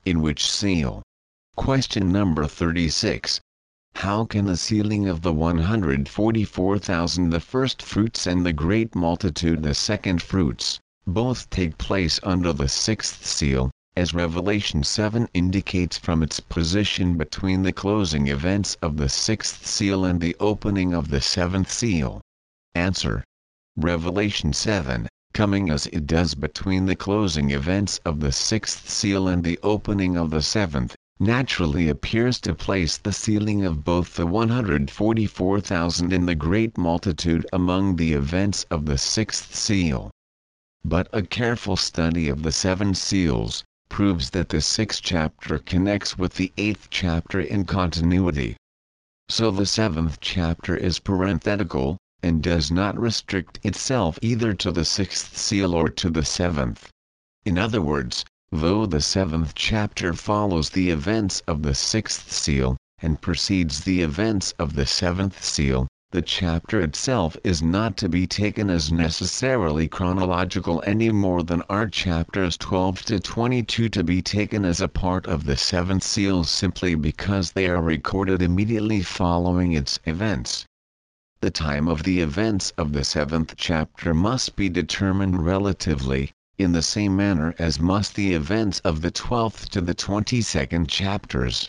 In which seal? Question number 36. How can the sealing of the 144,000 the first fruits and the great multitude the second fruits, both take place under the sixth seal, as Revelation 7 indicates from its position between the closing events of the sixth seal and the opening of the seventh seal? Answer. Revelation 7, coming as it does between the closing events of the sixth seal and the opening of the seventh, naturally appears to place the sealing of both the 144,000 and the great multitude among the events of the sixth seal. But a careful study of the seven seals proves that the sixth chapter connects with the eighth chapter in continuity. So the seventh chapter is parenthetical, and does not restrict itself either to the sixth seal or to the seventh. In other words, though the seventh chapter follows the events of the sixth seal, and precedes the events of the seventh seal, the chapter itself is not to be taken as necessarily chronological any more than are chapters 12 to 22 to be taken as a part of the seventh seal simply because they are recorded immediately following its events. The time of the events of the seventh chapter must be determined relatively, in the same manner as must the events of the 12th to the 22nd chapters.